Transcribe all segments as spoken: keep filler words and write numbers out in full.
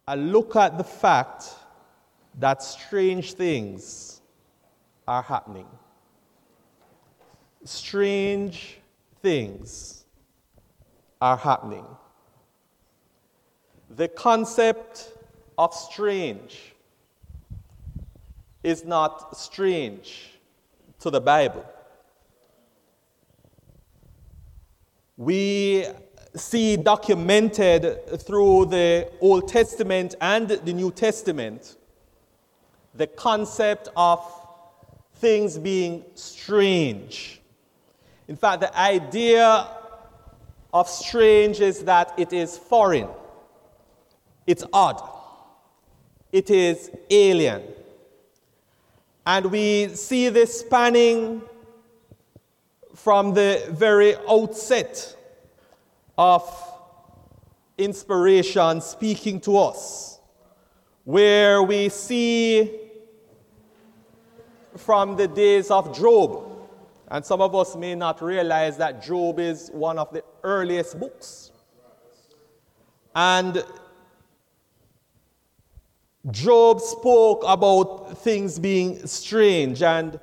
and look at the fact that strange things are happening. Strange things are happening. The concept of strange is not strange to the Bible. We see documented through the Old Testament and the New Testament the concept of things being strange. In fact, the idea of strange is that it is foreign, it's odd, it is alien. And we see this spanning from the very outset of inspiration speaking to us, where we see from the days of Job, and some of us may not realize that Job is one of the earliest books. And Job spoke about things being strange, and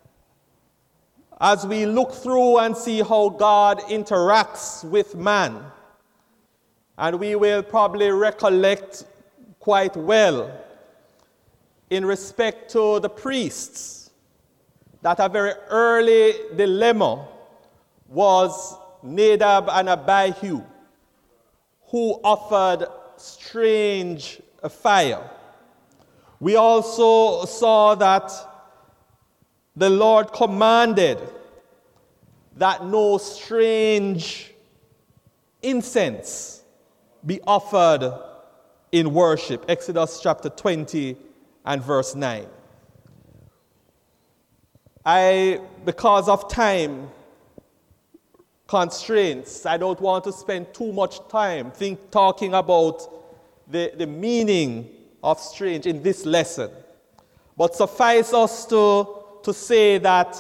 as we look through and see how God interacts with man, and we will probably recollect quite well in respect to the priests, that a very early dilemma was Nadab and Abihu, who offered strange fire. We also saw that the Lord commanded that no strange incense be offered in worship. Exodus chapter twenty and verse nine. I, because of time constraints, I don't want to spend too much time think, talking about the, the meaning of strange in this lesson. But suffice us to, to say that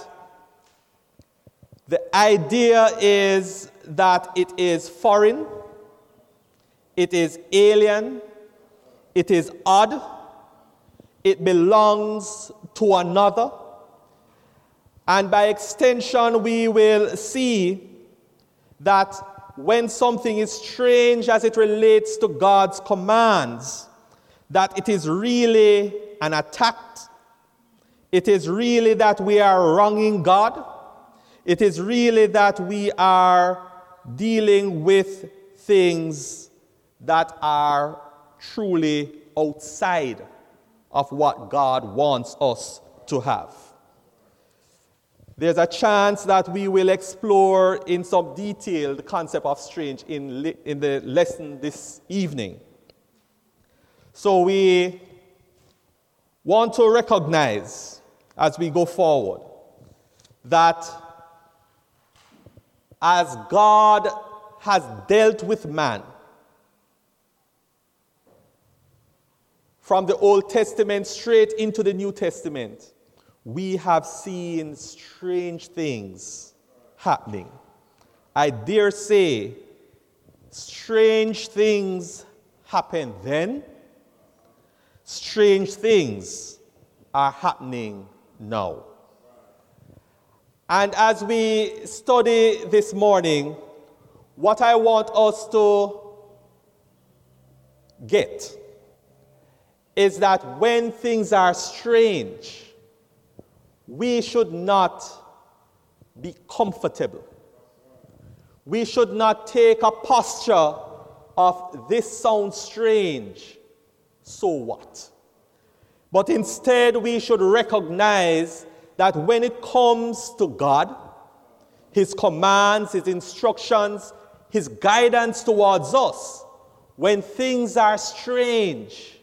the idea is that it is foreign, it is alien, it is odd, it belongs to another. And by extension, we will see that when something is strange as it relates to God's commands, that it is really an attack. It is really that we are wronging God. It is really that we are dealing with things that are truly outside of what God wants us to have. There's a chance that we will explore in some detail the concept of strange in, li- in the lesson this evening. So we want to recognize as we go forward that as God has dealt with man from the Old Testament straight into the New Testament, we have seen strange things happening. I dare say, strange things happened then. Strange things are happening now. And as we study this morning, what I want us to get is that when things are strange, we should not be comfortable. We should not take a posture of this sounds strange, so what? But instead we should recognize that when it comes to God, His commands, His instructions, His guidance towards us, when things are strange,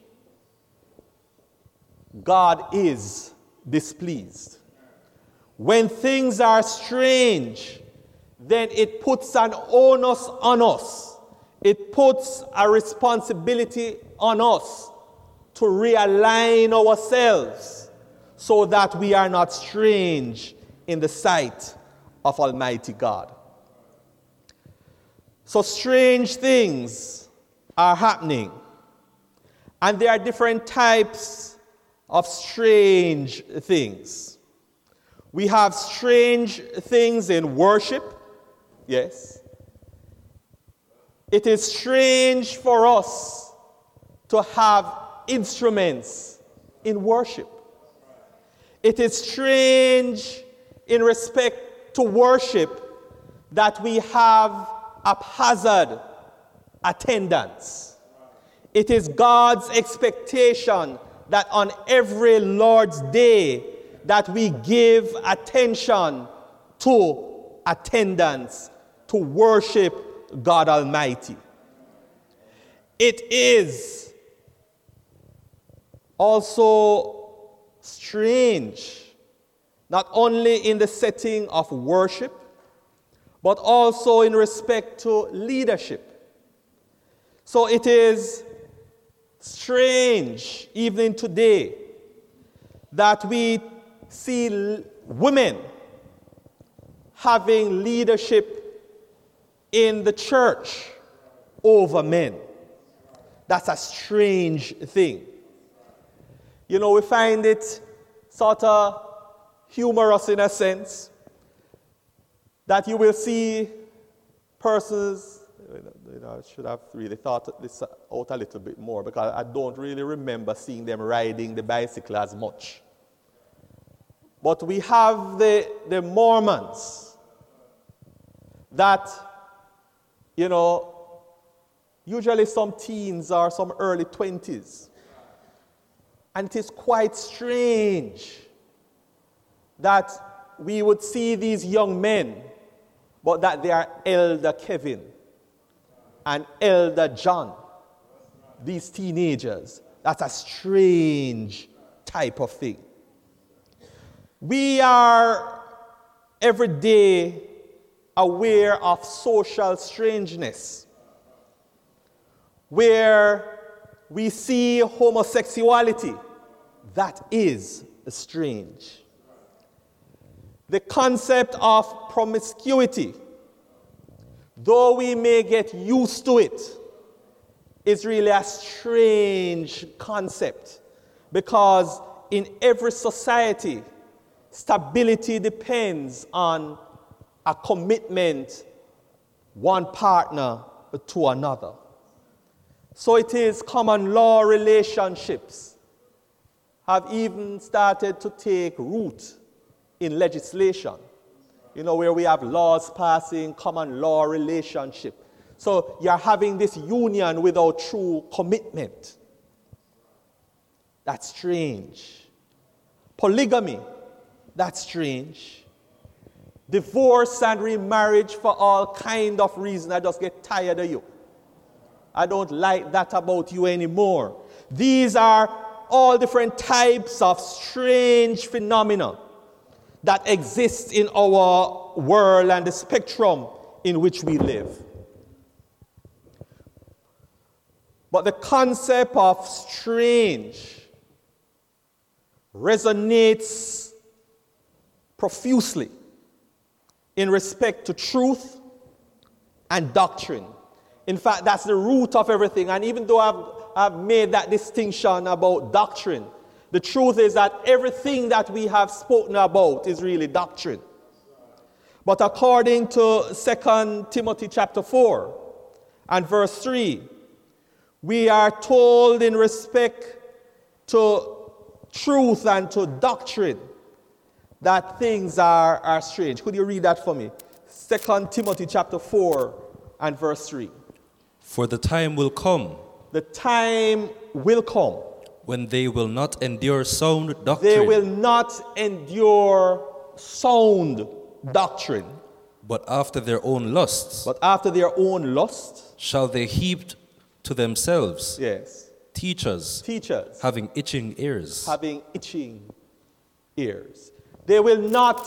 God is displeased. When things are strange, then it puts an onus on us. It puts a responsibility on us to realign ourselves so that we are not strange in the sight of Almighty God. So strange things are happening. And there are different types of strange things. We have strange things in worship. Yes. It is strange for us to have instruments in worship. It is strange in respect to worship that we have haphazard attendance. It is God's expectation that on every Lord's Day that we give attention to attendance, to worship God Almighty. It is also strange, not only in the setting of worship, but also in respect to leadership. So it is strange, even today, that we see women having leadership in the church over men. That's a strange thing. You know, we find it sort of humorous in a sense that you will see persons, you know, I should have really thought this out a little bit more because I don't really remember seeing them riding the bicycle as much. But we have the, the Mormons that, you know, usually some teens or some early twenties. And it is quite strange that we would see these young men, but that they are Elder Kevin and Elder John, these teenagers. That's a strange type of thing. We are every day aware of social strangeness, where we see homosexuality. That is strange. The concept of promiscuity, though we may get used to it, is really a strange concept, because in every society, stability depends on a commitment, one partner to another. So it is common law relationships have even started to take root in legislation. You know, where we have laws passing, common law relationship. So you're having this union without true commitment. That's strange. Polygamy, that's strange. Divorce and remarriage for all kind of reasons. I just get tired of you. I don't like that about you anymore. These are all different types of strange phenomena that exist in our world and the spectrum in which we live. But the concept of strange resonates profusely in respect to truth and doctrine. In fact, that's the root of everything. And even though I've, I've made that distinction about doctrine, the truth is that everything that we have spoken about is really doctrine. But according to Second Timothy chapter four and verse three, we are told in respect to truth and to doctrine that things are, are strange. Could you read that for me? Second Timothy chapter four and verse three. For the time will come. The time will come. When they will not endure sound doctrine. They will not endure sound doctrine. But after their own lusts. But after their own lust. Shall they heap to themselves. Yes. Teachers. Teachers. Having itching ears. Having itching ears. They will not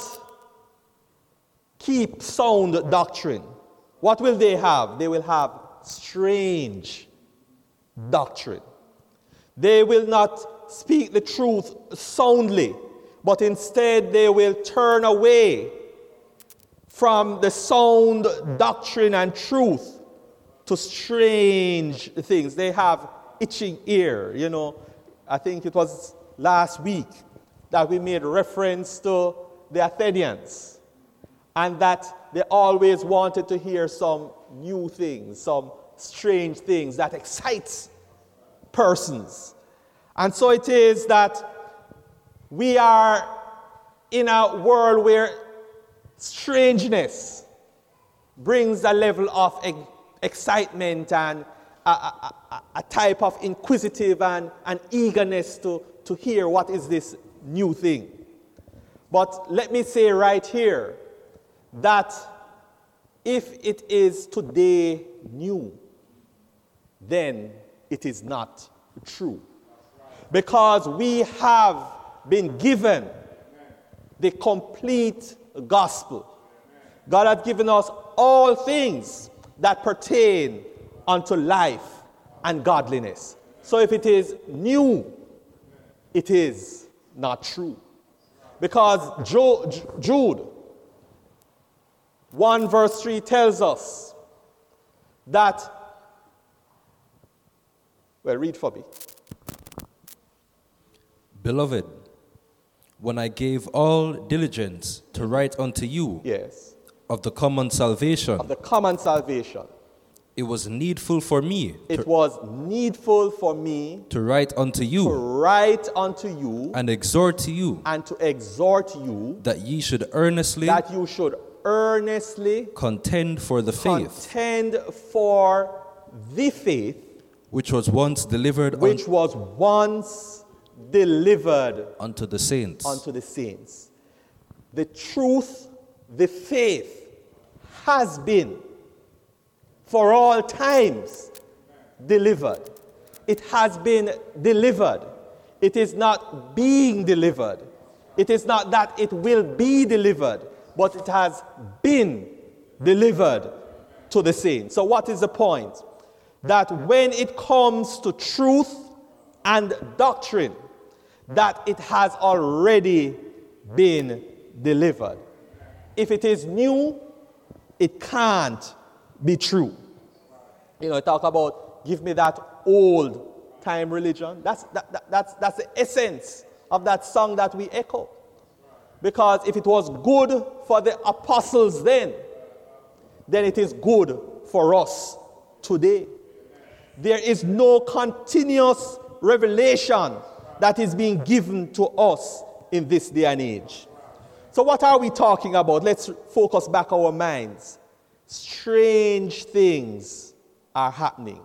keep sound doctrine. What will they have? They will have strange doctrine. They will not speak the truth soundly, but instead they will turn away from the sound doctrine and truth to strange things. They have itching ear. You know, I think it was last week that we made reference to the Athenians, and that they always wanted to hear some new things, some strange things that excites persons. And so it is that we are in a world where strangeness brings a level of ex- excitement and a, a, a, a type of inquisitive and, and eagerness to, to hear what is this new thing. But let me say right here that if it is today new, then it is not true. Because we have been given the complete gospel. God has given us all things that pertain unto life and godliness. So if it is new, it is not true. Because Jo- Jude one verse three tells us that, well, read for me. Beloved, when I gave all diligence to write unto you Yes. of the common salvation, Of the common salvation, it was needful for me it to, was needful for me to write unto to you write unto you and exhort to you and to exhort you that ye should earnestly that you should earnestly contend for the faith contend for the faith which was once delivered which un- was once delivered unto the saints. unto the saints. The truth, the faith has been for all times delivered. It has been delivered. It is not being delivered. It is not that it will be delivered, but it has been delivered to the saints. So what is the point? That when it comes to truth and doctrine, that it has already been delivered. If it is new, it can't be true. You know, talk about give me that old time religion. That's, that, that, that's, that's the essence of that song that we echo. Because if it was good for the apostles then, then it is good for us today. There is no continuous revelation that is being given to us in this day and age. So what are we talking about? Let's focus back our minds. Strange things are happening.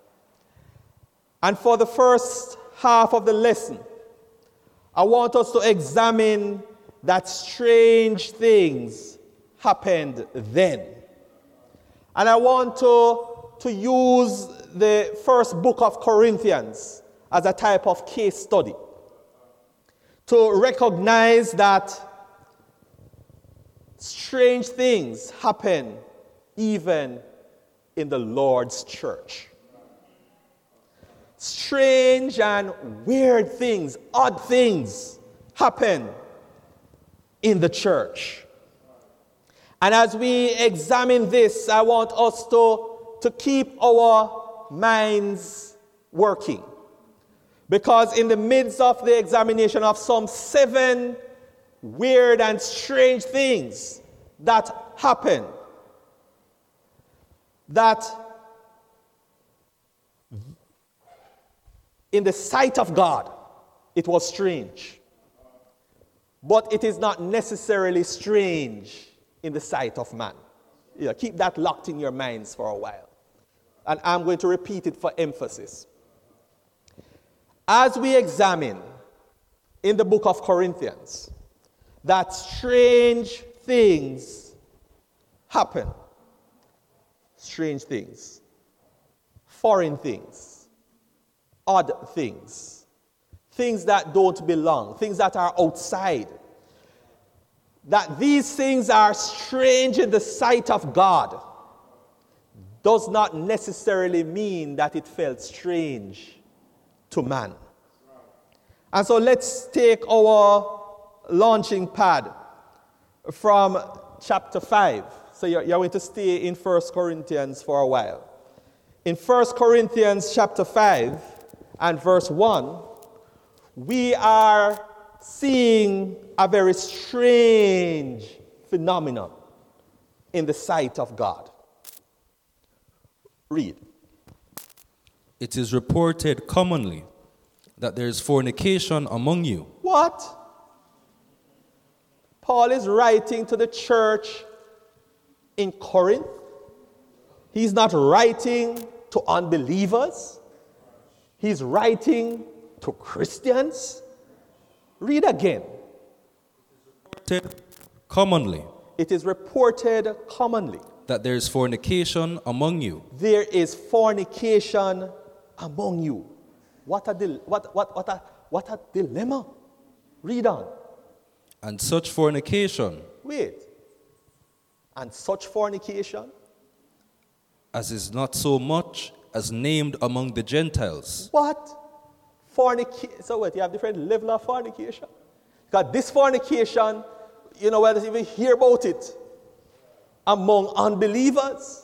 And for the first half of the lesson, I want us to examine that strange things happened then. And I want to, to use the first book of Corinthians as a type of case study to recognize that strange things happen even in the Lord's church. Strange and weird things, odd things happen in the church. And as we examine this, I want us to, to keep our minds working. Because in the midst of the examination of some seven weird and strange things that happen, that in the sight of God, it was strange. But it is not necessarily strange in the sight of man. Yeah, keep that locked in your minds for a while. And I'm going to repeat it for emphasis. As we examine in the book of Corinthians that strange things happen, strange things, foreign things, odd things, things that don't belong, things that are outside, that these things are strange in the sight of God does not necessarily mean that it felt strange to man. And so let's take our launching pad from chapter five. So you're, you're going to stay in First Corinthians for a while. In First Corinthians chapter five, and verse one, we are seeing a very strange phenomenon in the sight of God. Read. It is reported commonly that there is fornication among you. What? Paul is writing to the church in Corinth. He's not writing to unbelievers. He's writing to Christians. Read again. Reported commonly It is reported commonly. that there is fornication among you. There is fornication among you. What a, dil- what, what, what, a, what a dilemma. Read on. And such fornication Wait. And such fornication? as is not so much as named among the Gentiles. What? Fornication. So what? You have different level of fornication. Because this fornication, you know, where does even hear about it among unbelievers?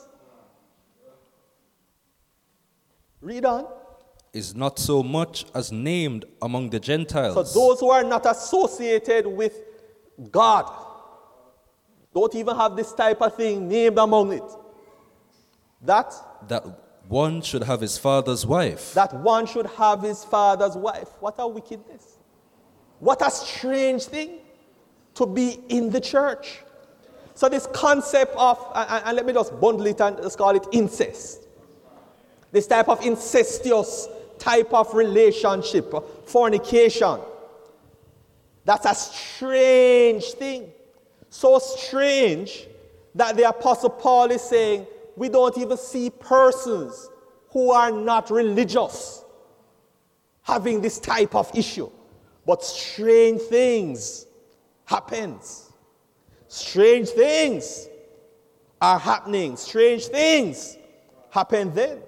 Read on. Is not so much as named among the So Gentiles. those who are not associated with God don't even have this type of thing named among it. That that one should have his father's wife. that one should have his father's wife. What a wickedness. What a strange thing to be in the church. So this concept of, and, and let me just bundle it and just call it incest. This type of incestuous type of relationship, fornication. That's a strange thing. So strange that the Apostle Paul is saying we don't even see persons who are not religious having this type of issue. But strange things happens. Strange things are happening. Strange things happen then.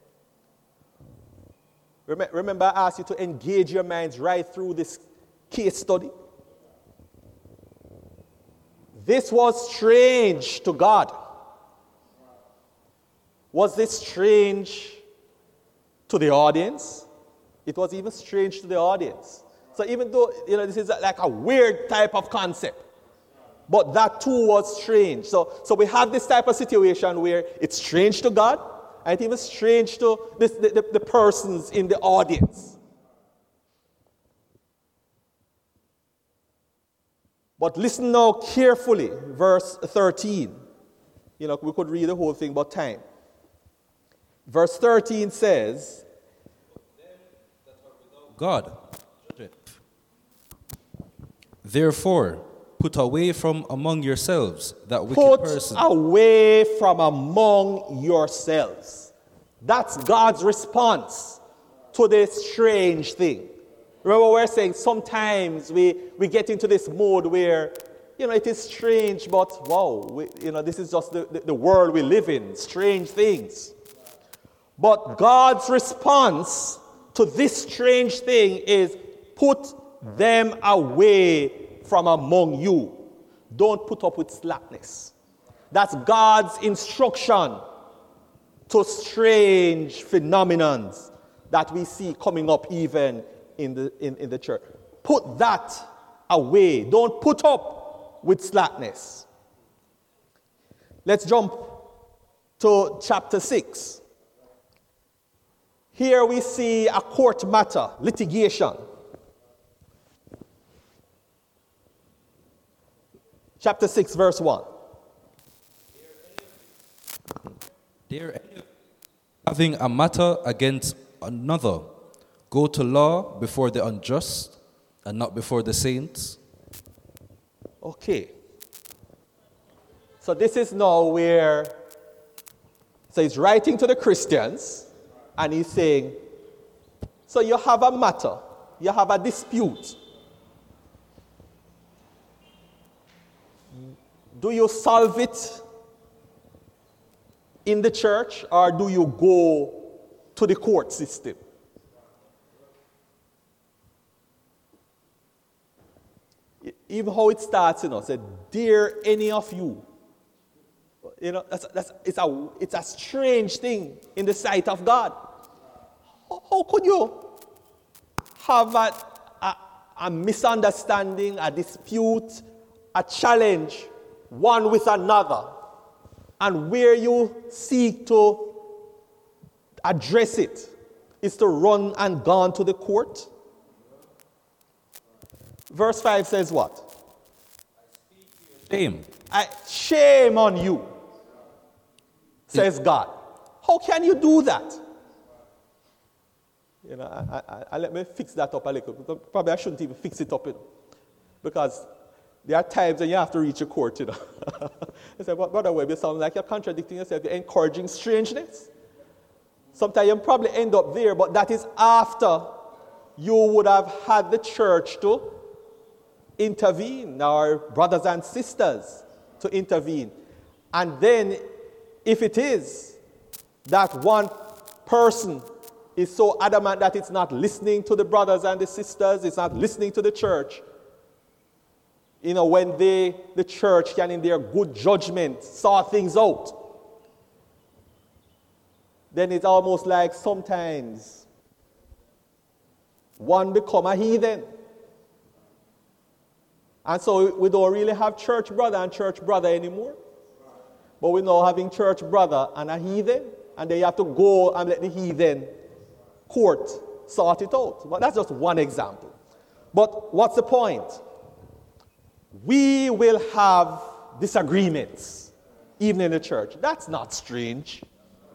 Remember, I asked you to engage your minds right through this case study. This was strange to God. Was this strange to the audience? It was even strange to the audience. So even though, you know, this is like a weird type of concept, but that too was strange. So, so we have this type of situation where it's strange to God, and it's even strange to this, the, the, the persons in the audience. But listen now carefully, verse thirteen. You know, we could read the whole thing, but time. Verse thirteen says, God. Therefore, put away from among yourselves that wicked put person. away from among yourselves. That's God's response to this strange thing. Remember, we're saying sometimes we, we get into this mode where, you know, it is strange, but wow, we, you know, this is just the, the, the world we live in, strange things. But God's response to this strange thing is put them away from among you. Don't put up with slackness. That's God's instruction to strange phenomena that we see coming up even in the, in, in the church. Put that away. Don't put up with slackness. Let's jump to chapter six. Here we see a court matter, litigation. Chapter six, verse one. Dare any having a matter against another go to law before the unjust and not before the saints? Okay. So this is now where, so he's writing to the Christians and he's saying, so you have a matter, you have a dispute. Do you solve it in the church or do you go to the court system? Even how it starts, you know, said, dare any of you. You know, that's, that's, it's, a, it's a strange thing in the sight of God. How, how could you have a, a, a misunderstanding, a dispute, a challenge, one with another, and where you seek to address it is to run and gone to the court. Verse five says what? Shame. I, shame on you, says God. How can you do that? You know, I, I, I let me fix that up a little. Probably I shouldn't even fix it up, you know, because there are times when you have to reach a court, you know. I say, Brother Webb, you sound like you're contradicting yourself. You're encouraging strangeness. Sometimes you probably end up there, but that is after you would have had the church to intervene, our brothers and sisters to intervene. And then, if it is that one person is so adamant that it's not listening to the brothers and the sisters, it's not listening to the church, you know, when they, the church can in their good judgment sort things out, then it's almost like sometimes one become a heathen. And so we don't really have church brother and church brother anymore. But we're now having church brother and a heathen, and they have to go and let the heathen court sort it out. But that's just one example. But what's the point? We will have disagreements, even in the church. That's not strange.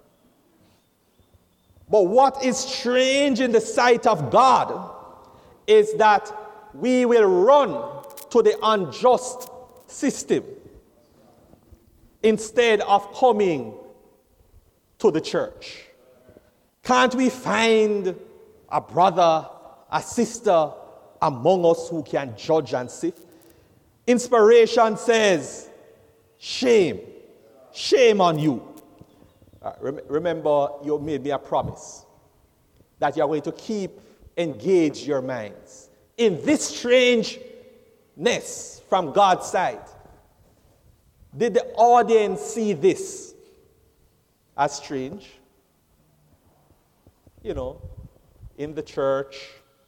But what is strange in the sight of God is that we will run to the unjust system instead of coming to the church. Can't we find a brother, a sister among us who can judge and sift? Inspiration says, shame, shame on you. Uh, rem- remember, you made me a promise that you are going to keep engage your minds in this strangeness from God's side. Did the audience see this as strange? You know, in the church,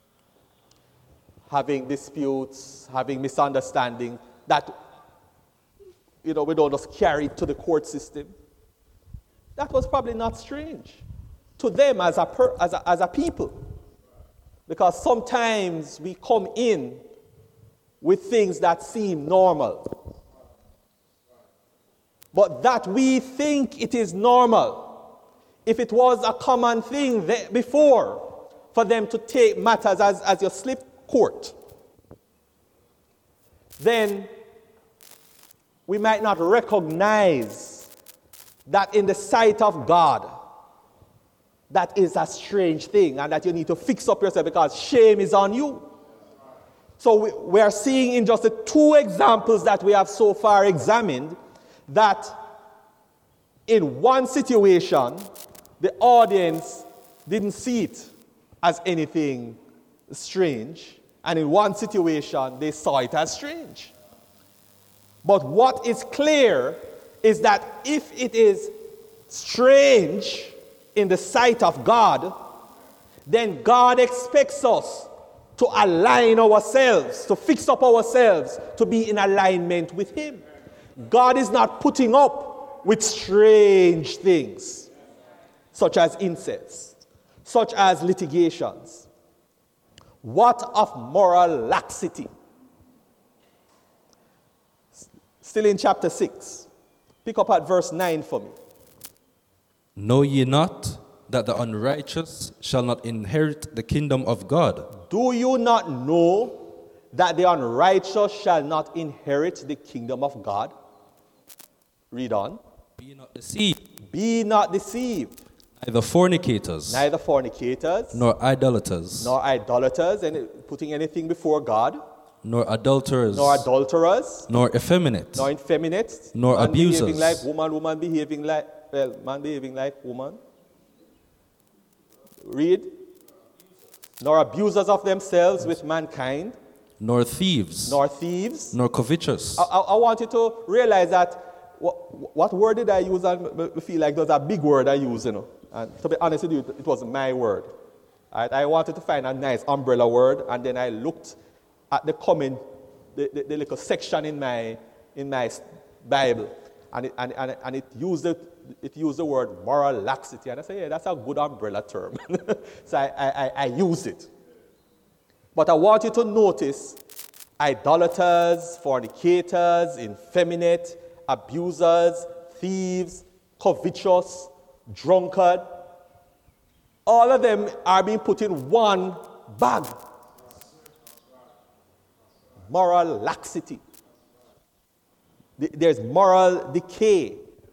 having disputes, having misunderstanding, that, you know, we don't just carry it to the court system. That was probably not strange to them as a, per, as a, as a people. Because sometimes we come in with things that seem normal. But that we think it is normal. If it was a common thing there before for them to take matters as, as your slip court, then we might not recognize that in the sight of God, that is a strange thing, and that you need to fix up yourself because shame is on you. So we, we are seeing in just the two examples that we have so far examined that in one situation, the audience didn't see it as anything strange, and in one situation, they saw it as strange. But what is clear is that if it is strange in the sight of God, then God expects us to align ourselves, to fix up ourselves, to be in alignment with Him. God is not putting up with strange things, such as incest, such as litigations. What of moral laxity? Still in chapter six. Pick up at verse nine for me. Know ye not that the unrighteous shall not inherit the kingdom of God? Do you not know that the unrighteous shall not inherit the kingdom of God? Read on. Be not deceived. Be not deceived. Neither fornicators, Neither fornicators, nor idolaters, nor idolaters, and putting anything before God, nor adulterers, nor adulterers, nor effeminate, nor effeminate, nor man abusers, behaving like woman, woman behaving like, well, man behaving like woman. Read. Nor abusers of themselves with mankind, nor thieves, nor thieves, nor covetous. I, I, I want you to realize that what, what word did I use? I feel like there's a big word I use, you know. And to be honest with you, it was my word. All right, I wanted to find a nice umbrella word, and then I looked at the comment, the, the, the little section in my in my Bible, and it, and, and, and it used the it used the word moral laxity, and I said, yeah, that's a good umbrella term. So I, I, I, I use it. But I want you to notice idolaters, fornicators, effeminate, abusers, thieves, covetous, drunkard. All of them are being put in one bag. Moral laxity. There's moral decay.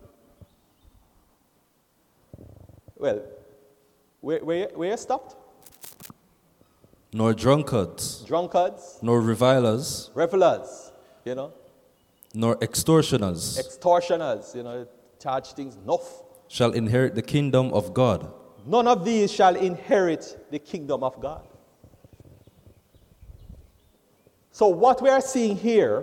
Well, where, where, where you stopped? Nor drunkards, Drunkards, nor revilers, revelers, you know, nor extortioners extortioners, you know, charge things enough. shall inherit the kingdom of God. None of these shall inherit the kingdom of God. So what we are seeing here,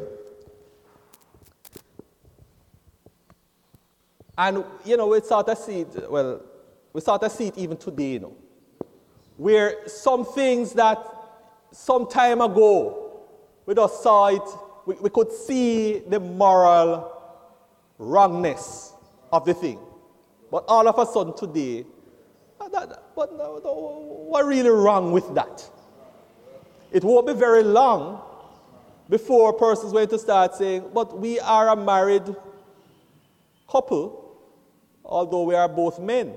and you know, we start to see it, well, we start to see it even today, you know, where some things that some time ago we just saw it, we, we could see the moral wrongness of the thing. But all of a sudden today, that, but no, no, what really wrong with that? It won't be very long before a person's going to start saying, but we are a married couple, although we are both men.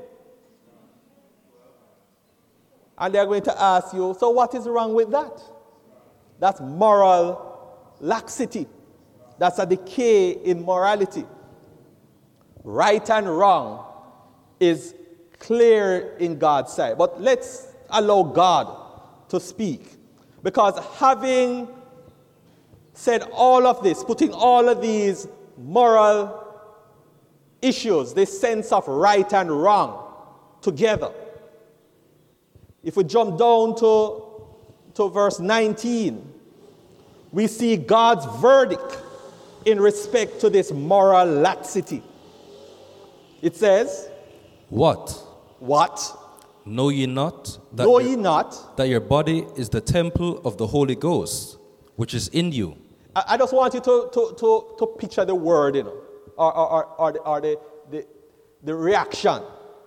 And they're going to ask you, so what is wrong with that? That's moral laxity. That's a decay in morality. Right and wrong is clear in God's sight. But let's allow God to speak. Because having said all of this, putting all of these moral issues, this sense of right and wrong together, if we jump down to, to verse nineteen, we see God's verdict in respect to this moral laxity. It says, What? What? Know ye not that, Know your, ye not? that your body is the temple of the Holy Ghost, which is in you? I, I just want you to, to, to, to picture the word, you know, or, or, or, or, the, or the, the, the reaction.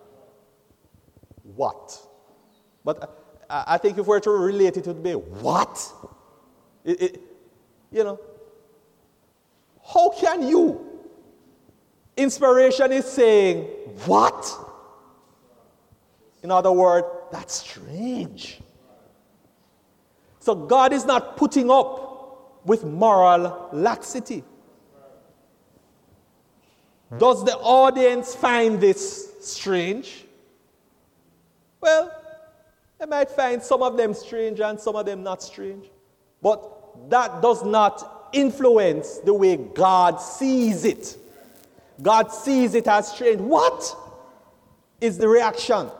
What? But I, I think if we're to relate it, it would be what? It, it, you know, how can you? Inspiration is saying, what? In other words, that's strange. So God is not putting up with moral laxity. Does the audience find this strange? Well, they might find some of them strange and some of them not strange. But that does not influence the way God sees it. God sees it as strange. What is the reaction?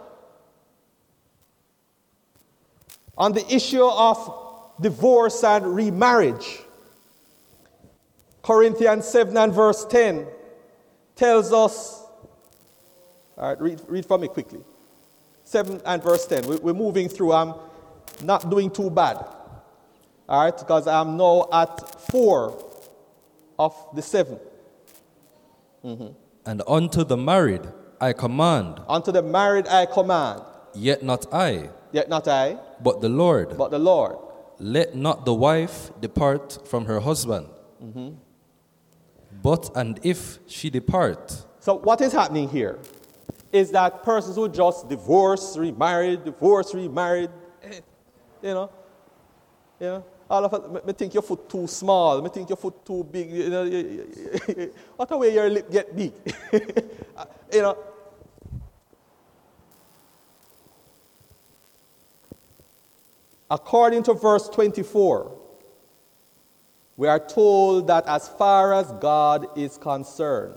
On the issue of divorce and remarriage, Corinthians seven and verse ten tells us, all right, read, read for me quickly. seven and verse ten. We, we're moving through. I'm not doing too bad. All right, because I'm now at four of the seven. Mm-hmm. And unto the married I command. Unto the married I command. Yet not I. Yet not I. But the Lord. But the Lord. Let not the wife depart from her husband. Mm-hmm. But and if she depart. So what is happening here is that persons who just divorce, remarried, divorce, remarried, you know, you know, all of us, me think your foot too small, me think your foot too big, you know, what a way your lip get big, you know. According to verse twenty-four, we are told that as far as God is concerned,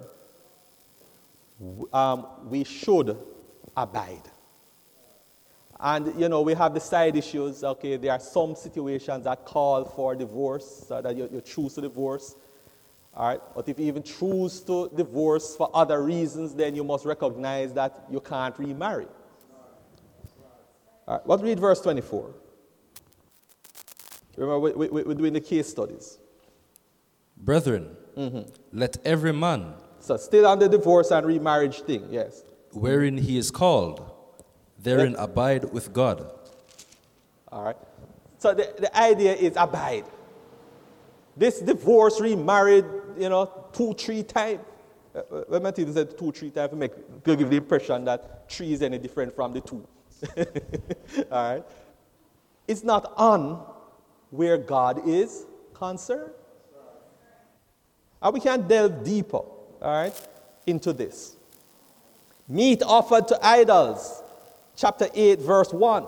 um, we should abide. And, you know, we have the side issues. Okay, there are some situations that call for divorce, so that you, you choose to divorce. All right, but if you even choose to divorce for other reasons, then you must recognize that you can't remarry. All right, let's read verse twenty-four. Remember, we, we, we're doing the case studies. Brethren, mm-hmm. let every man, so still on the divorce and remarriage thing, yes, wherein he is called, therein yeah. abide with God. All right. So the, the idea is abide. This divorce, remarried, you know, two, three times. When my teacher said two, three times, to make to give the impression that three is any different from the two. All right. It's not on where God is concerned. And we can delve deeper, all right, into this. Meat offered to idols, chapter eight, verse one.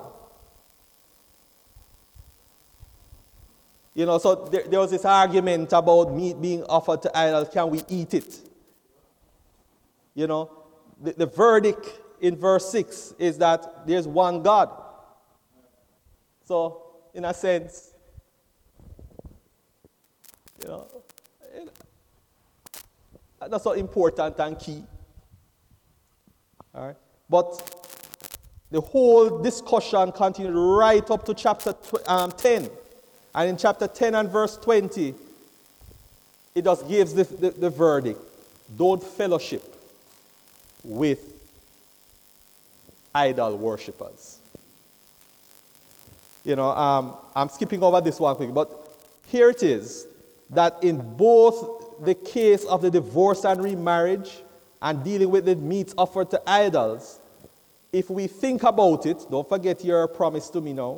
You know, so there, there was this argument about meat being offered to idols. Can we eat it? You know, the, the verdict in verse six is that there's one God. So, in a sense, you know, that's not important and key. All right? But the whole discussion continued right up to chapter um, ten. And in chapter ten and verse twenty, it just gives the, the, the verdict. Don't fellowship with idol worshippers. You know, um, I'm skipping over this one quick, but here it is, that in both the case of the divorce and remarriage and dealing with the meats offered to idols, if we think about it, don't forget your promise to me now,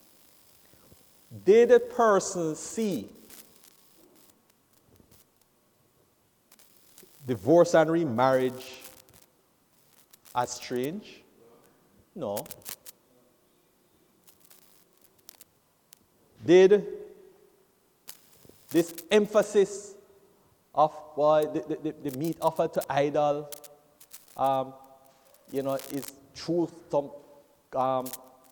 did a person see divorce and remarriage as strange? No. Did this emphasis of boy, the, the, the meat offered to idol, um, you know, is through some um,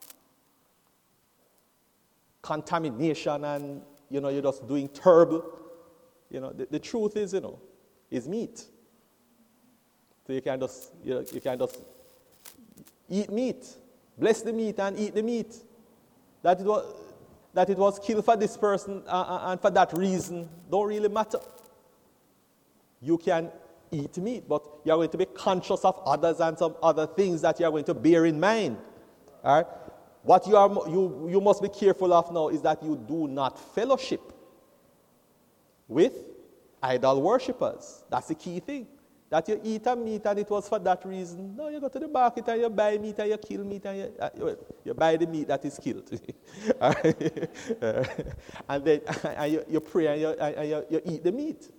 contamination and, you know, you're just doing terrible. You know, the, the truth is, you know, is meat. So you can just, you know, you can just eat meat. Bless the meat and eat the meat. That it was, that it was killed for this person uh, and for that reason don't really matter. You can eat meat, but you're going to be conscious of others and some other things that you're going to bear in mind. All right? What you, are, you, you must be careful of now is that you do not fellowship with idol worshippers. That's the key thing. That you eat a meat and it was for that reason. No, you go to the market and you buy meat and you kill meat and you, uh, well, you buy the meat that is killed. uh, and then and you, you pray and, you, and you, you eat the meat.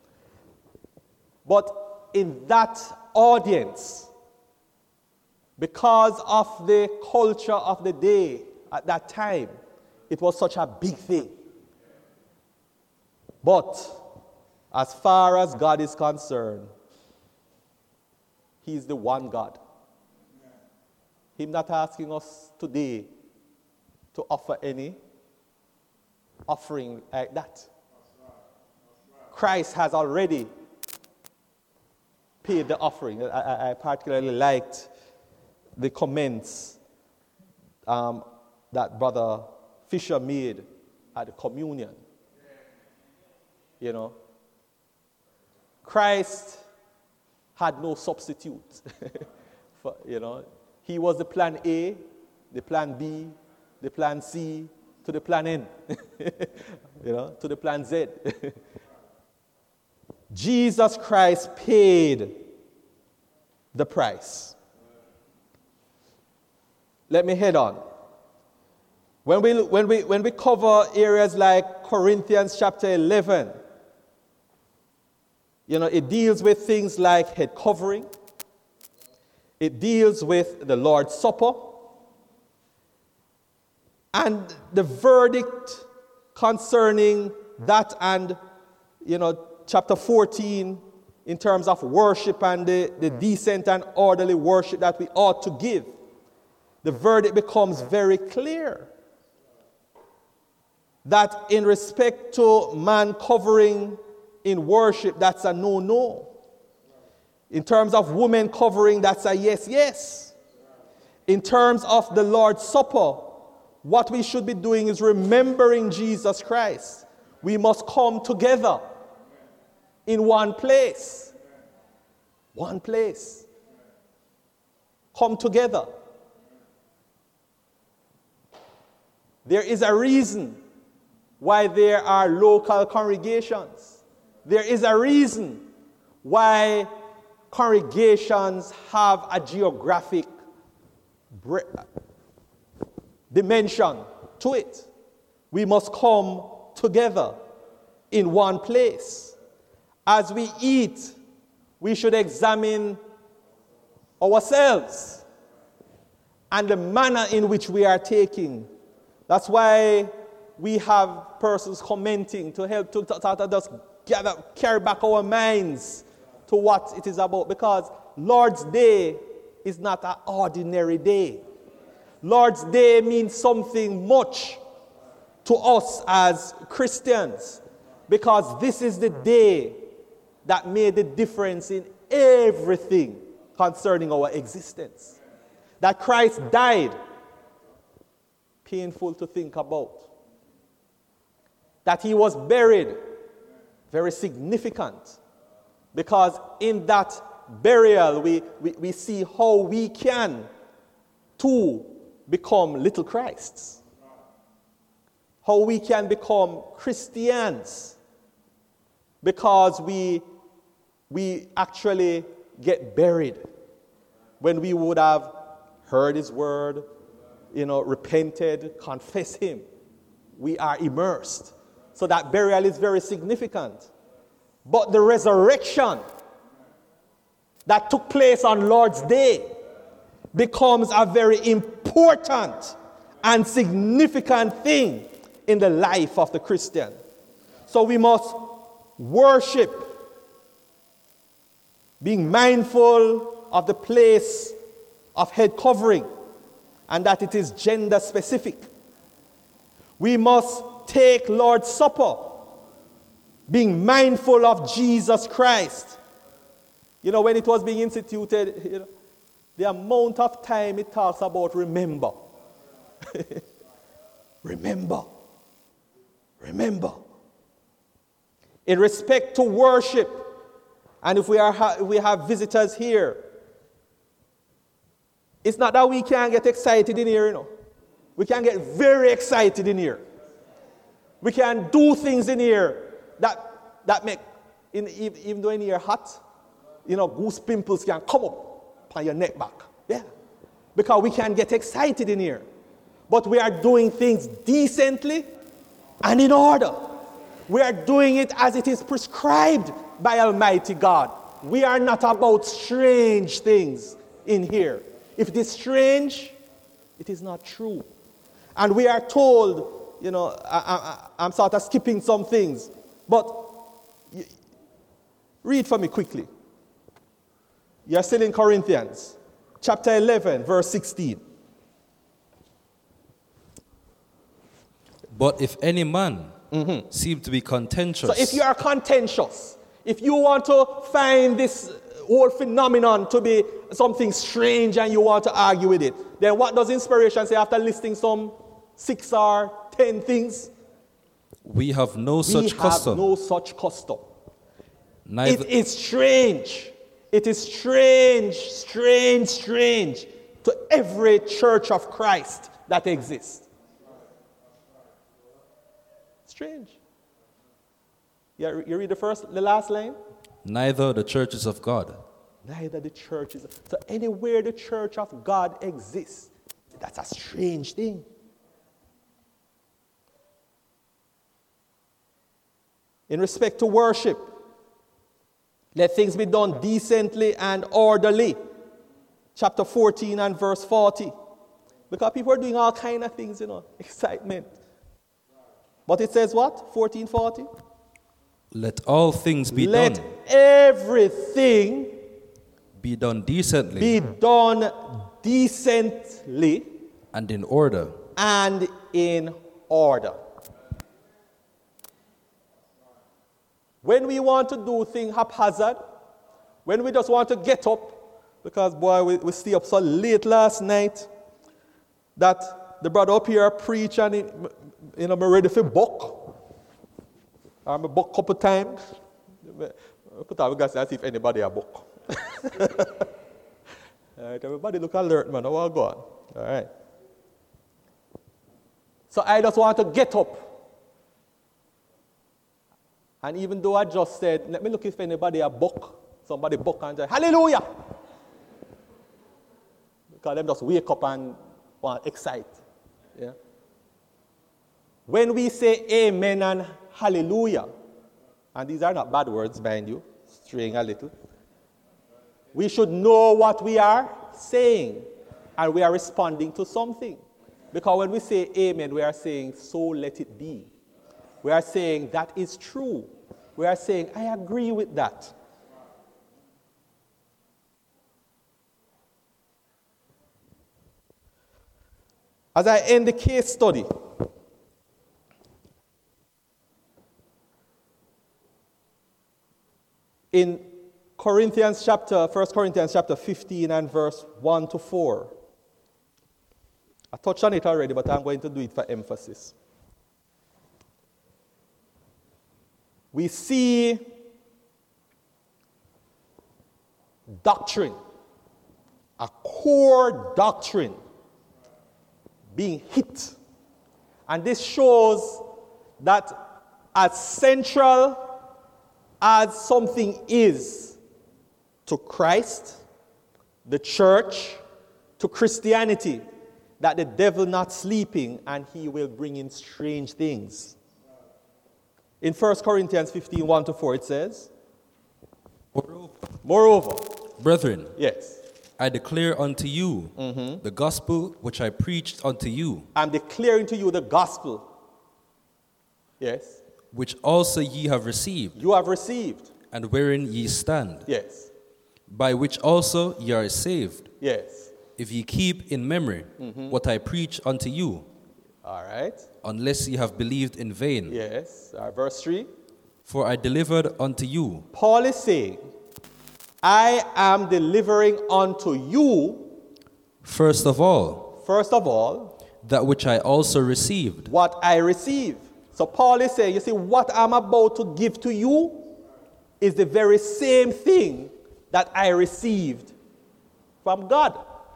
But in that audience, because of the culture of the day at that time, it was such a big thing. But as far as God is concerned, He is the one God. He's not asking us today to offer any offering like that. Christ has already paid the offering. I, I particularly liked the comments um, that Brother Fisher made at the communion. You know, Christ had no substitute. For, you know, he was the plan A, the plan B, the plan C, to the plan N. You know, to the plan Z. Jesus Christ paid the price. Let me head on. When we, when we, when we cover areas like Corinthians chapter eleven, you know, it deals with things like head covering. It deals with the Lord's Supper. And the verdict concerning that and, you know, chapter fourteen, in terms of worship and the, the decent and orderly worship that we ought to give, the verdict becomes very clear that in respect to man covering in worship, that's a no-no. In terms of women covering, that's a yes, yes. In terms of the Lord's Supper, what we should be doing is remembering Jesus Christ. We must come together in one place. One place. Come together. There is a reason why there are local congregations. There is a reason why congregations have a geographic dimension to it. We must come together in one place. As we eat, we should examine ourselves and the manner in which we are taking. That's why we have persons commenting to help to, to, to just gather, carry back our minds to what it is about. Because Lord's Day is not an ordinary day. Lord's Day means something much to us as Christians, because this is the day that made the difference in everything concerning our existence. That Christ died, painful to think about. That he was buried, very significant, because in that burial we, we, we see how we can too become little Christs. How we can become Christians because we, we actually get buried when we would have heard his word, you know, repented, confessed him. We are immersed. So that burial is very significant. But the resurrection that took place on Lord's Day becomes a very important and significant thing in the life of the Christian. So we must worship, being mindful of the place of head covering and that it is gender specific. We must take Lord's Supper, being mindful of Jesus Christ. You know, when it was being instituted, you know, the amount of time it talks about remember. Remember. Remember. In respect to worship, and if we are ha- we have visitors here, it's not that we can't get excited in here, you know. We can get very excited in here. We can do things in here that that make, in, even though in here hot, you know, goose pimples can come up on your neck back. Yeah. Because we can get excited in here. But we are doing things decently and in order. We are doing it as it is prescribed by Almighty God. We are not about strange things in here. If it is strange, it is not true. And we are told, you know, I, I, I'm sort of skipping some things, but you, read for me quickly. You're still in Corinthians, chapter eleven, verse sixteen. But if any man mm-hmm. seem to be contentious. So if you are contentious, if you want to find this whole phenomenon to be something strange and you want to argue with it, then what does inspiration say after listing some six or ten things? We have no we such have custom. no such custom. Neither- it is strange. It is strange, strange, strange to every church of Christ that exists. Strange. Yeah, you read the first, the last line? Neither the churches of God. Neither the churches. So anywhere the church of God exists, that's a strange thing. In respect to worship, let things be done decently and orderly. Chapter fourteen and verse forty. Because people are doing all kind of things, you know, excitement. But it says what? fourteen forty? Let all things be Let done. everything Be done decently. be done decently and in order. and in order. When we want to do things haphazard, when we just want to get up, because boy, we, we stay up so late last night, that the brother up here preach and it, you know, I'm ready for book. I'm a book couple times. Put out guys and see if anybody a book. All right, everybody look alert, man. I want to go on. All right. So I just want to get up. And even though I just said, let me look if anybody a book, somebody book and say, hallelujah. Because them just wake up and want to excite. Yeah. When we say amen and hallelujah, and these are not bad words, mind you, straying a little, we should know what we are saying, and we are responding to something. Because when we say amen, we are saying, so let it be. We are saying, that is true. We are saying, I agree with that. As I end the case study, in Corinthians chapter, First Corinthians chapter fifteen and verse one to four. I touched on it already, but I'm going to do it for emphasis. We see doctrine, a core doctrine, being hit. And this shows that as central as something is to Christ, the church, to Christianity, that the devil not sleeping and he will bring in strange things. In First Corinthians fifteen, one to four, it says, Moreover, Moreover, brethren, yes, I declare unto you mm-hmm. the gospel which I preached unto you, I'm declaring to you the gospel, yes, which also ye have received, you have received, and wherein ye stand, yes, by which also ye are saved, yes, if ye keep in memory mm-hmm. what I preach unto you, all right, unless ye have believed in vain. yes, uh, verse three. For I delivered unto you. Paul is saying, I am delivering unto you, First of all, first of all, that which I also received, what I receive. So Paul is saying, you see, what I'm about to give to you is the very same thing that I received from God.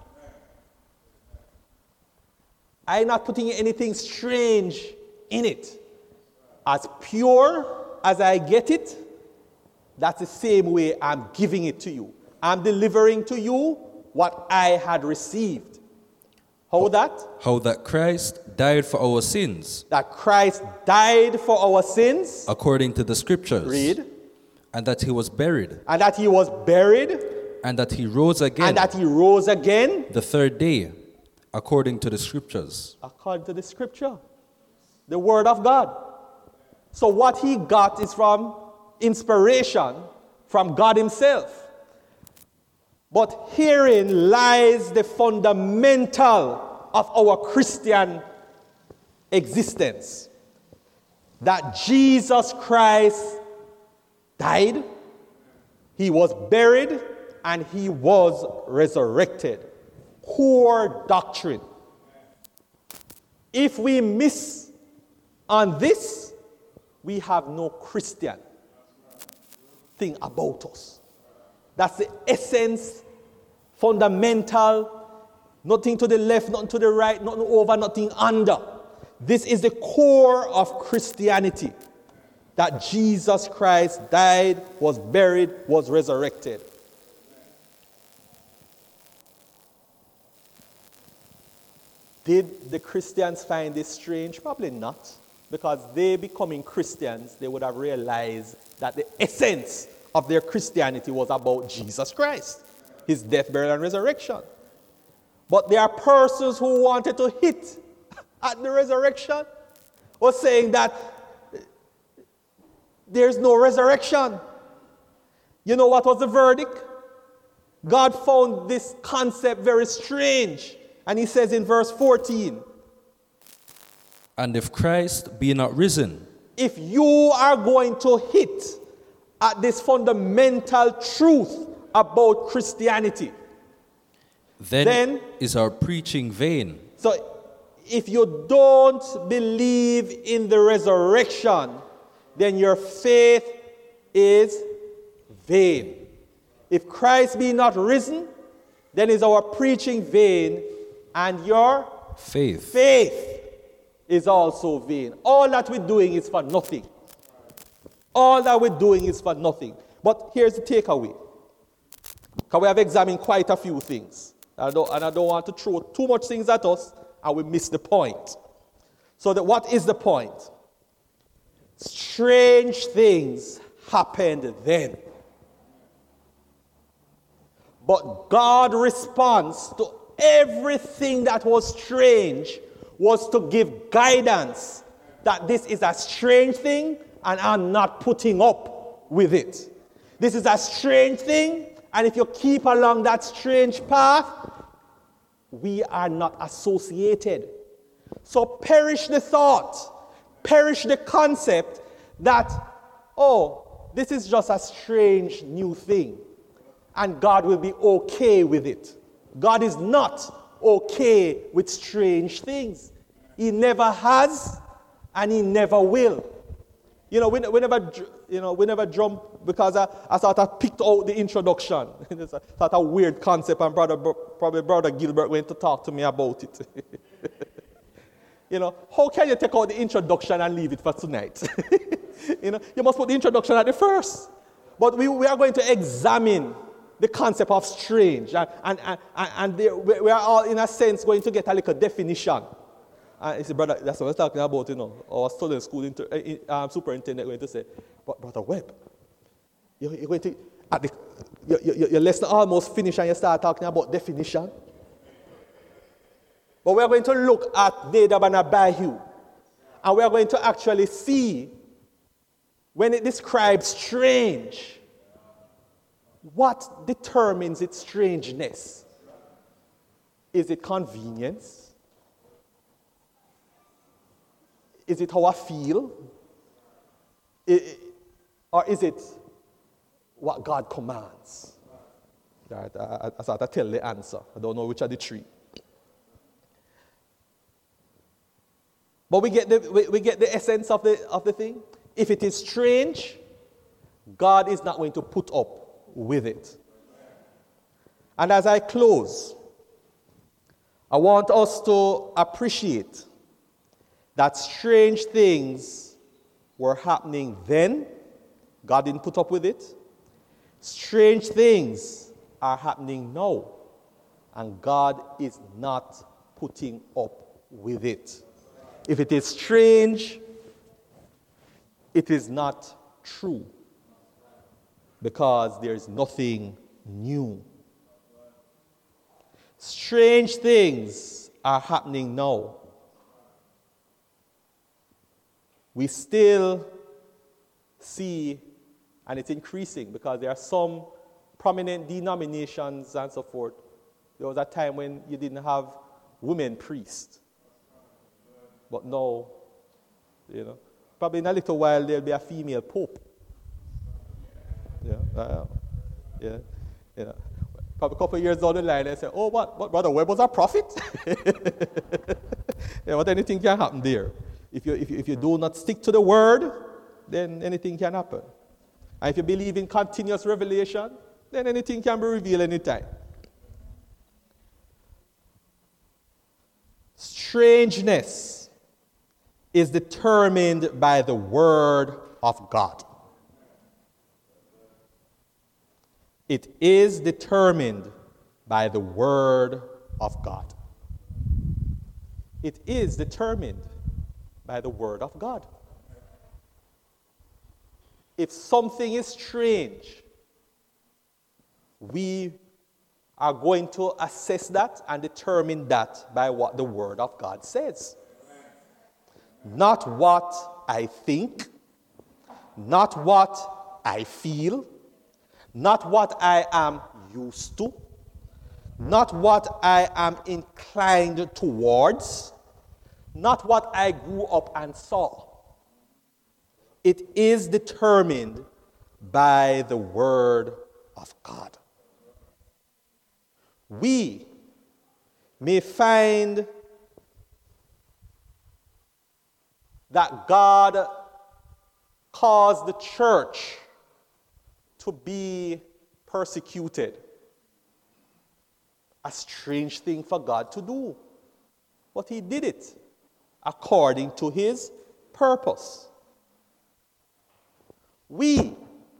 I'm not putting anything strange in it. As pure as I get it, that's the same way I'm giving it to you. I'm delivering to you what I had received. How that? how that Christ died for our sins, That Christ died for our sins. according to the scriptures, Read. and that he was buried, And that he was buried. and that he rose again And that he rose again. the third day, according to the scriptures. According to the scripture. The word of God. So what he got is from inspiration from God himself. But herein lies the fundamental of our Christian existence. That Jesus Christ died, he was buried, and he was resurrected. Core doctrine. If we miss on this, we have no Christian thing about us. That's the essence, fundamental, nothing to the left, nothing to the right, nothing over, nothing under. This is the core of Christianity. That Jesus Christ died, was buried, was resurrected. Did the Christians find this strange? Probably not. Because they becoming Christians, they would have realized that the essence of their Christianity was about Jesus Christ, his death, burial, and resurrection. But there are persons who wanted to hit at the resurrection, or saying that there's no resurrection. You know what was the verdict? God found this concept very strange. And he says in verse fourteen, And if Christ be not risen, if you are going to hit at this fundamental truth about Christianity, then, Then- is our preaching vain, so if you don't believe in the resurrection, then your faith is vain. If Christ be not risen, then is our preaching vain, and your Faith. faith is also vain. All that we're doing is for nothing. All that we're doing is for nothing. But here's the takeaway. Because we have examined quite a few things. I don't, and I don't want to throw too much things at us, and we miss the point. So that what is the point? Strange things happened then. But God's response to everything that was strange was to give guidance that this is a strange thing and I'm not putting up with it. This is a strange thing, and if you keep along that strange path, we are not associated. So perish the thought, perish the concept that, oh, this is just a strange new thing, and God will be okay with it. God is not okay with strange things. He never has, and he never will. You know, we, we never, you know, we never jump because I, I sort of picked out the introduction. It's a sort of weird concept, and brother, probably brother Gilbert went to talk to me about it. You know, how can you take out the introduction and leave it for tonight? You know, you must put the introduction at the first. But we, we are going to examine the concept of strange, and, and, and, and there, we are all, in a sense, going to get a little definition. And he said, brother, that's what I was talking about, you know. Our student school inter, um, superintendent going to say, but brother Webb, you're, you're going to, at the, your, your, your lesson almost finished and you start talking about definition. But we're going to look at Nadab and Abihu, and we're going to actually see, when it describes strange, what determines its strangeness? Is it convenience? Is it how I feel? It, or is it what God commands? Right, I, I sort of tell the answer. I don't know which are the three. But we get the, we, we get the essence of the, of the thing. If it is strange, God is not going to put up with it. And as I close, I want us to appreciate that strange things were happening then. God didn't put up with it. Strange things are happening now, and God is not putting up with it. If it is strange, it is not true, because there is nothing new. Strange things are happening now. We still see, and it's increasing, because there are some prominent denominations and so forth. There was a time when you didn't have women priests. But now, you know, probably in a little while there'll be a female pope. Yeah, uh, yeah, yeah. Probably a couple of years down the line, they say, "Oh, what, what, Brother Webb was a prophet?" Yeah, but anything can happen there. If you, if you if you do not stick to the word, then anything can happen. And if you believe in continuous revelation, then anything can be revealed anytime. Strangeness is determined by the word of God. It is determined by the word of God. It is determined by the word of God. If something is strange, we are going to assess that and determine that by what the word of God says. Not what I think, not what I feel, not what I am used to, not what I am inclined towards, not what I grew up and saw. It is determined by the word of God. We may find that God caused the church to be persecuted. A strange thing for God to do. But he did it according to his purpose. We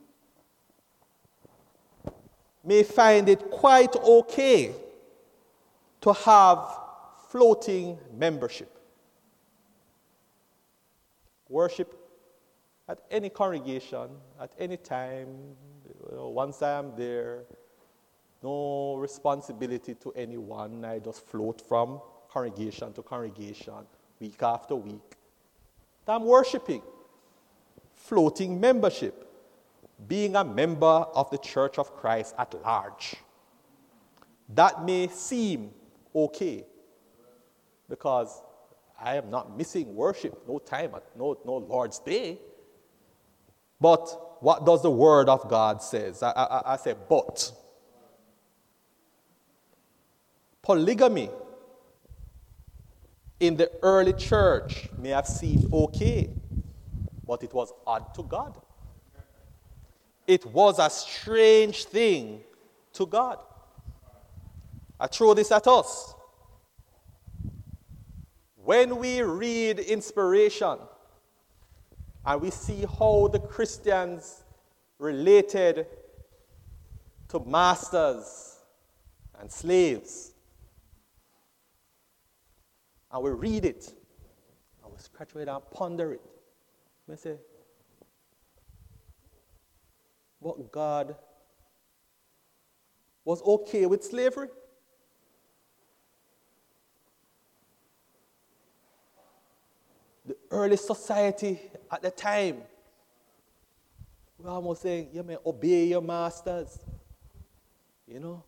may find it quite okay to have floating membership. Worship at any congregation, at any time. You know, once I am there, no responsibility to anyone. I just float from congregation to congregation, week after week. I'm worshiping. Floating membership. Being a member of the Church of Christ at large. That may seem okay because I am not missing worship, no time, at no, no Lord's Day. But what does the Word of God say? I, I, I say, but. Polygamy in the early church may have seemed okay, but it was odd to God. It was a strange thing to God. I throw this at us. When we read inspiration and we see how the Christians related to masters and slaves, and we read it, and we scratch it and ponder it, we say, but God was okay with slavery? The early society at the time, we're almost saying, you may obey your masters, you know.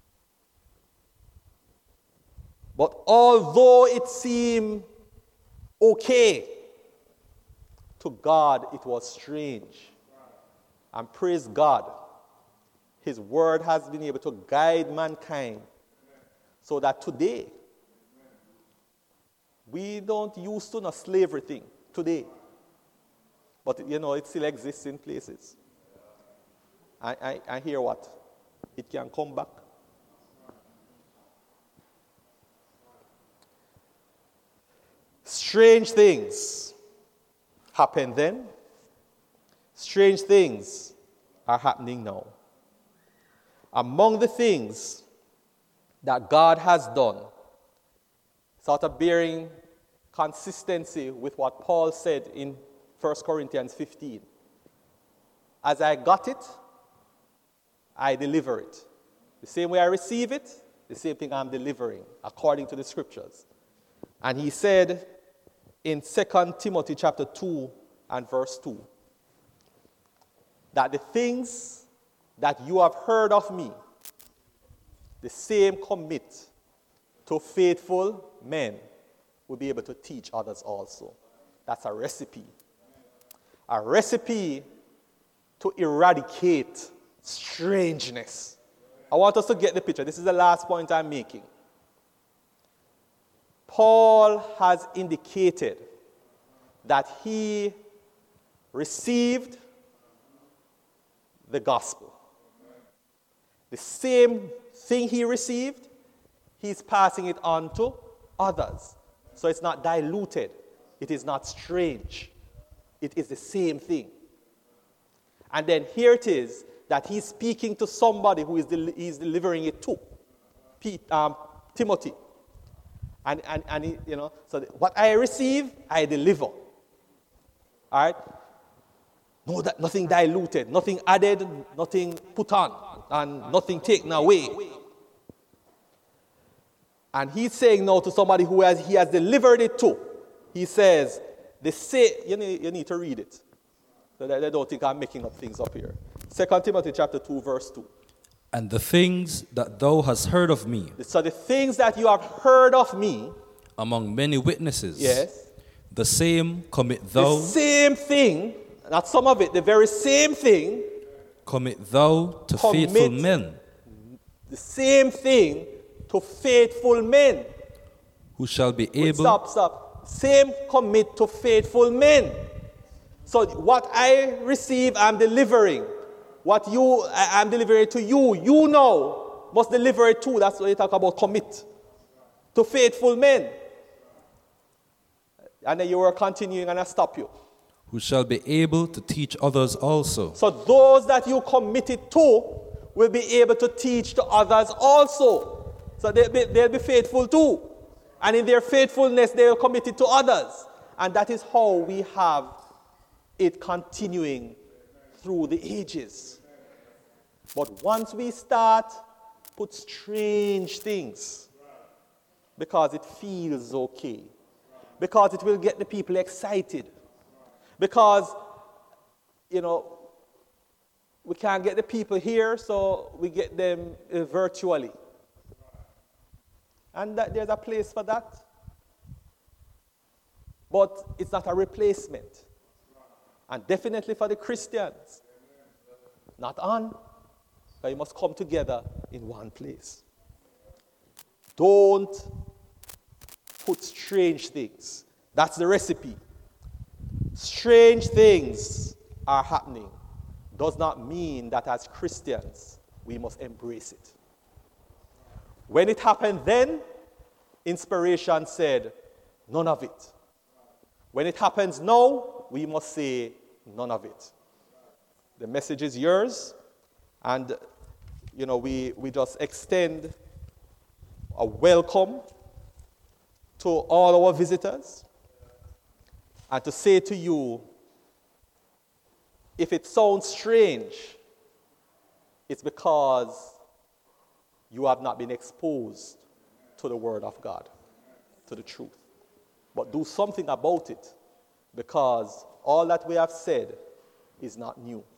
But although it seemed okay, to God it was strange. And praise God, his word has been able to guide mankind so that today, we don't use to no slavery thing today. But, you know, it still exists in places. I, I, I hear what? It can come back. Strange things happened then. Strange things are happening now. Among the things that God has done, sort of bearing consistency with what Paul said in First Corinthians fifteen. As I got it, I deliver it. The same way I receive it, the same thing I'm delivering, according to the scriptures. And he said in Second Timothy chapter two and verse two, that the things that you have heard of me, the same commit to faithful men will be able to teach others also. That's a recipe. A recipe to eradicate strangeness. I want us to get the picture. This is the last point I'm making. Paul has indicated that he received the gospel. The same thing he received, he's passing it on to others. So it's not diluted. It is not strange. It is the same thing. And then here it is that he's speaking to somebody who is del- he's delivering it to, Pete, um, Timothy. And, and, and he, you know, so the, what I receive, I deliver. All right? No, that nothing diluted, nothing added, nothing put on, and nothing taken away. And he's saying now to somebody who has, he has delivered it to, he says, they say, you need, you need to read it. So they, they don't think I'm making up things up here. Second Timothy chapter two, verse two. And the things that thou hast heard of me. So the things that you have heard of me. Among many witnesses. Yes. The same commit thou. The same thing, not some of it, the very same thing. Commit thou to commit faithful men. The same thing to faithful men. Who shall be able. Wait, stop, stop. same commit to faithful men. So what I receive, I'm delivering. What you, I, I'm delivering to you, you know, must deliver it too. That's what you talk about, commit to faithful men. And then you were continuing and I stop you. Who shall be able to teach others also. So those that you committed to will be able to teach to others also. So they'll be, they'll be faithful too. And in their faithfulness, they will commit it to others. And that is how we have it continuing through the ages. But once we start, put strange things, because it feels okay, because it will get the people excited, because, you know, we can't get the people here, so we get them uh, virtually. And that there's a place for that. But it's not a replacement. And definitely for the Christians, not on, but you must come together in one place. Don't put strange things. That's the recipe. Strange things are happening. Does not mean that as Christians, we must embrace it. When it happened then, inspiration said, none of it. When it happens now, we must say, none of it. The message is yours, and you know, we, we just extend a welcome to all our visitors, and to say to you, if it sounds strange, it's because you have not been exposed to the Word of God, to the truth. But do something about it, because all that we have said is not new.